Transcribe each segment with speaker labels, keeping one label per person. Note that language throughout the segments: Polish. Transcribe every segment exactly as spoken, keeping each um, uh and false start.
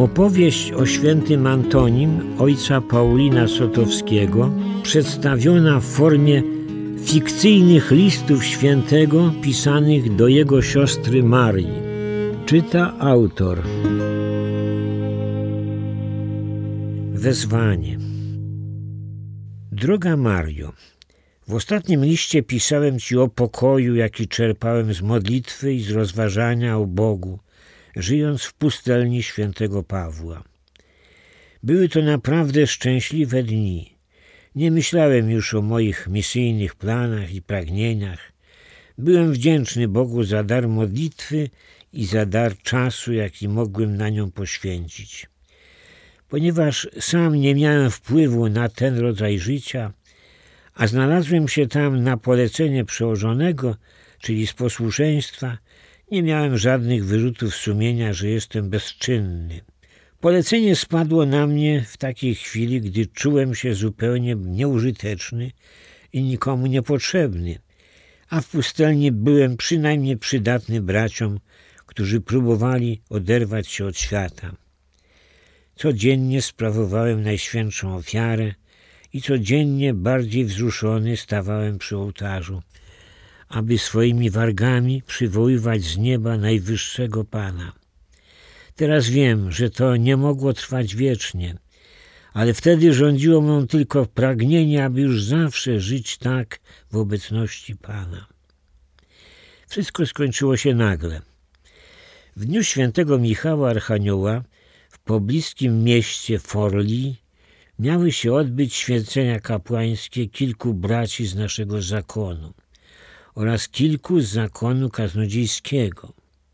Speaker 1: Opowieść o świętym Antonim ojca Paulina Sotowskiego, przedstawiona w formie fikcyjnych listów świętego pisanych do jego siostry Marii. Czyta autor. Wezwanie. Droga Mario, w ostatnim liście pisałem Ci o pokoju, jaki czerpałem z modlitwy i z rozważania o Bogu, żyjąc w pustelni świętego Pawła. Były to naprawdę szczęśliwe dni. Nie myślałem już o moich misyjnych planach i pragnieniach. Byłem wdzięczny Bogu za dar modlitwy i za dar czasu, jaki mogłem na nią poświęcić. Ponieważ sam nie miałem wpływu na ten rodzaj życia, a znalazłem się tam na polecenie przełożonego, czyli z posłuszeństwa, nie miałem żadnych wyrzutów sumienia, że jestem bezczynny. Polecenie spadło na mnie w takiej chwili, gdy czułem się zupełnie nieużyteczny i nikomu niepotrzebny, a w pustelni byłem przynajmniej przydatny braciom, którzy próbowali oderwać się od świata. Codziennie sprawowałem najświętszą ofiarę i codziennie bardziej wzruszony stawałem przy ołtarzu, aby swoimi wargami przywoływać z nieba najwyższego Pana. Teraz wiem, że to nie mogło trwać wiecznie, ale wtedy rządziło mną tylko pragnienie, aby już zawsze żyć tak w obecności Pana. Wszystko skończyło się nagle. W dniu świętego Michała Archanioła w pobliskim mieście Forli miały się odbyć święcenia kapłańskie kilku braci z naszego zakonu oraz kilku z zakonu kaznodziejskiego.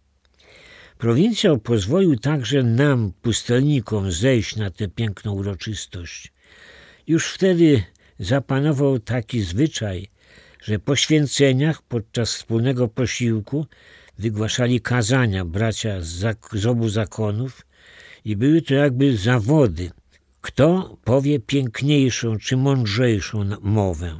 Speaker 1: Prowincjał pozwolił także nam, pustelnikom, zejść na tę piękną uroczystość. Już wtedy zapanował taki zwyczaj, że po święceniach podczas wspólnego posiłku wygłaszali kazania bracia z, zak- z obu zakonów i były to jakby zawody, kto powie piękniejszą czy mądrzejszą mowę.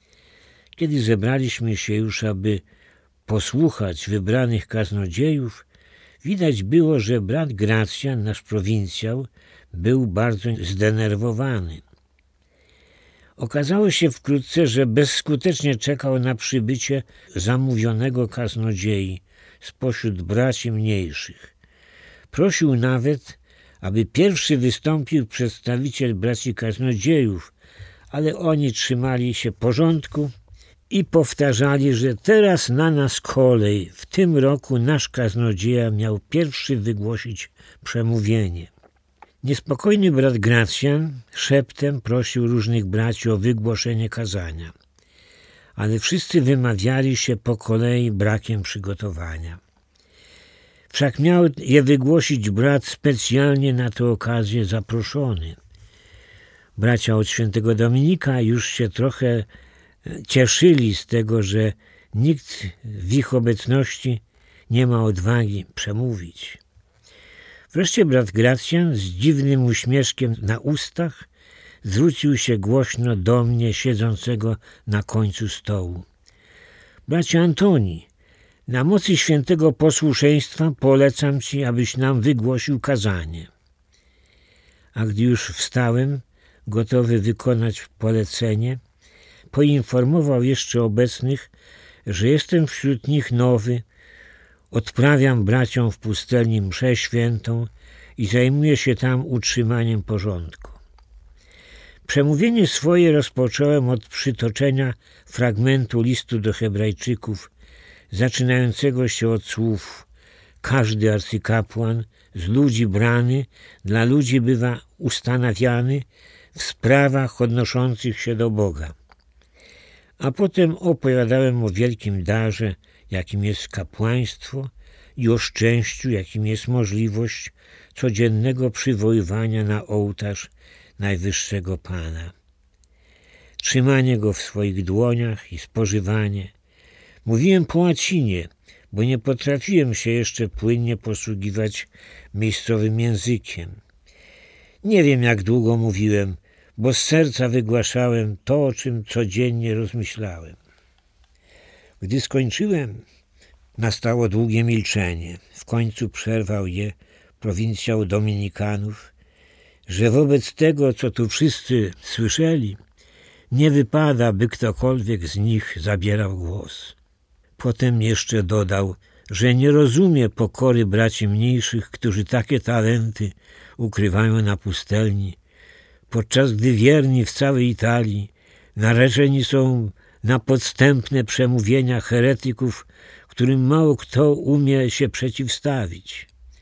Speaker 1: Kiedy zebraliśmy się już, aby posłuchać wybranych kaznodziejów, widać było, że brat Gracjan, nasz prowincjał, był bardzo zdenerwowany. Okazało się wkrótce, że bezskutecznie czekał na przybycie zamówionego kaznodziei spośród braci mniejszych. Prosił nawet, aby pierwszy wystąpił przedstawiciel braci kaznodziejów, ale oni trzymali się porządku i powtarzali, że teraz na nas kolej, w tym roku nasz kaznodzieja miał pierwszy wygłosić przemówienie. Niespokojny brat Gracjan szeptem prosił różnych braci o wygłoszenie kazania, ale wszyscy wymawiali się po kolei brakiem przygotowania. Wszak miał je wygłosić brat specjalnie na tę okazję zaproszony. Bracia od świętego Dominika już się trochę cieszyli z tego, że nikt w ich obecności nie ma odwagi przemówić. Wreszcie brat Gracjan z dziwnym uśmieszkiem na ustach zwrócił się głośno do mnie siedzącego na końcu stołu. Bracie Antoni, na mocy świętego posłuszeństwa polecam Ci, abyś nam wygłosił kazanie. A gdy już wstałem, gotowy wykonać polecenie, poinformował jeszcze obecnych, że jestem wśród nich nowy, odprawiam braciom w pustelni mszę świętą i zajmuję się tam utrzymaniem porządku. Przemówienie swoje rozpocząłem od przytoczenia fragmentu listu do Hebrajczyków, zaczynającego się od słów: każdy arcykapłan z ludzi brany dla ludzi bywa ustanawiany w sprawach odnoszących się do Boga. A potem opowiadałem o wielkim darze, jakim jest kapłaństwo, i o szczęściu, jakim jest możliwość codziennego przywoływania na ołtarz najwyższego Pana. Trzymanie go w swoich dłoniach i spożywanie. Mówiłem po łacinie, bo nie potrafiłem się jeszcze płynnie posługiwać miejscowym językiem. Nie wiem, jak długo mówiłem, bo z serca wygłaszałem to, o czym codziennie rozmyślałem. Gdy skończyłem, nastało długie milczenie. W końcu przerwał je prowincjał dominikanów, że wobec tego, co tu wszyscy słyszeli, nie wypada, by ktokolwiek z nich zabierał głos. Potem jeszcze dodał, że nie rozumie pokory braci mniejszych, którzy takie talenty ukrywają na pustelni, podczas gdy wierni w całej Italii narażeni są na podstępne przemówienia heretyków, którym mało kto umie się przeciwstawić.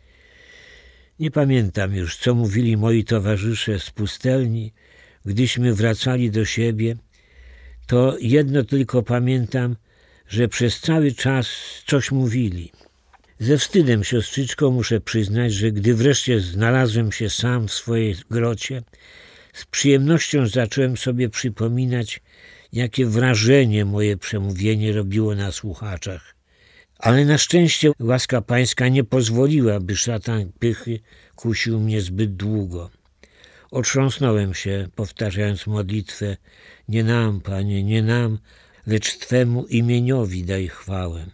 Speaker 1: Nie pamiętam już, co mówili moi towarzysze z pustelni, gdyśmy wracali do siebie. To jedno tylko pamiętam, że przez cały czas coś mówili. Ze wstydem, siostrzyczko, muszę przyznać, że gdy wreszcie znalazłem się sam w swojej grocie, z przyjemnością zacząłem sobie przypominać, jakie wrażenie moje przemówienie robiło na słuchaczach. Ale na szczęście łaska pańska nie pozwoliła, by szatan pychy kusił mnie zbyt długo. Otrząsnąłem się, powtarzając modlitwę: nie nam, Panie, nie nam, lecz Twemu imieniowi daj chwałę.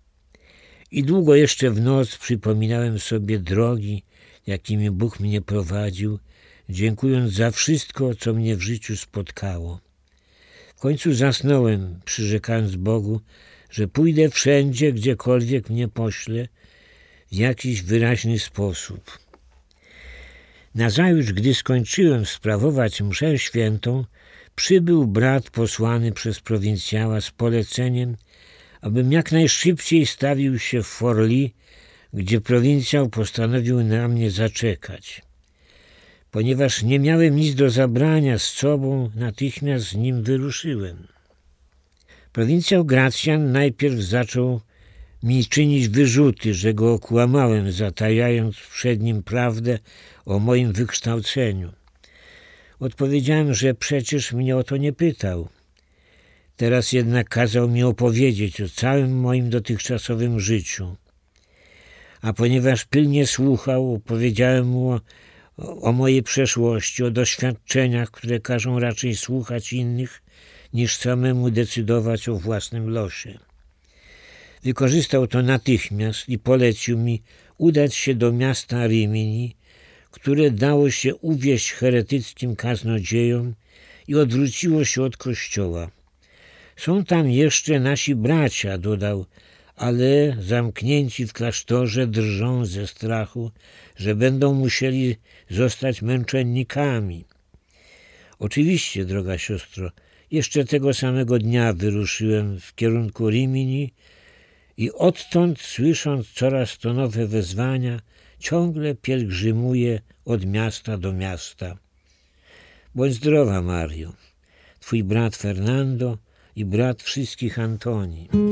Speaker 1: I długo jeszcze w noc przypominałem sobie drogi, jakimi Bóg mnie prowadził, dziękując za wszystko, co mnie w życiu spotkało. W końcu zasnąłem, przyrzekając Bogu, że pójdę wszędzie, gdziekolwiek mnie pośle, w jakiś wyraźny sposób. Nazajutrz, gdy skończyłem sprawować mszę świętą, przybył brat posłany przez prowincjała z poleceniem, abym jak najszybciej stawił się w Forlì, gdzie prowincjał postanowił na mnie zaczekać. Ponieważ nie miałem nic do zabrania z sobą, natychmiast z nim wyruszyłem. Prowincjał Gracjan najpierw zaczął mi czynić wyrzuty, że go okłamałem, zatajając przed nim prawdę o moim wykształceniu. Odpowiedziałem, że przecież mnie o to nie pytał. Teraz jednak kazał mi opowiedzieć o całym moim dotychczasowym życiu. A ponieważ pilnie słuchał, opowiedziałem mu o, o mojej przeszłości, o doświadczeniach, które każą raczej słuchać innych, niż samemu decydować o własnym losie. Wykorzystał to natychmiast i polecił mi udać się do miasta Rimini, które dało się uwieść heretyckim kaznodziejom i odwróciło się od kościoła. Są tam jeszcze nasi bracia, dodał, ale zamknięci w klasztorze drżą ze strachu, że będą musieli zostać męczennikami. Oczywiście, droga siostro, jeszcze tego samego dnia wyruszyłem w kierunku Rimini i odtąd, słysząc coraz to nowe wezwania, ciągle pielgrzymuję od miasta do miasta. Bądź zdrowa, Mario, twój brat Fernando i brat wszystkich Antoni.